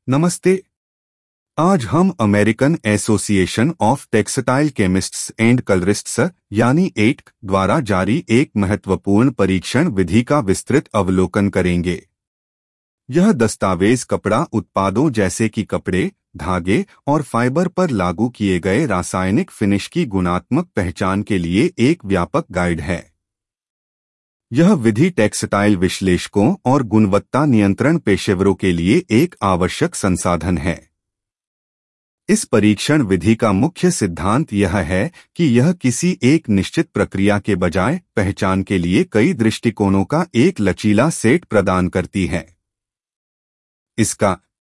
नमस्ते। आज हम American Association of Textile Chemists and Colorists यानी एटक द्वारा जारी एक महत्वपूर्ण परीक्षण विधि का विस्तृत अवलोकन करेंगे। यह दस्तावेज कपड़ा उत्पादों जैसे कि कपड़े, धागे और फाइबर पर लागू किए गए रासायनिक फिनिश की गुणात्मक पहचान के लिए एक व्यापक गाइड है। यह विधि टेक्सटाइल विश्लेषकों और गुणवत्ता नियंत्रण पेशेवरों के लिए एक आवश्यक संसाधन है। इस परीक्षण विधि का मुख्य सिद्धांत यह है कि यह किसी एक निश्चित प्रक्रिया के बजाय पहचान के लिए कई दृष्टिकोणों का एक लचीला सेट प्रदान करती है। इसका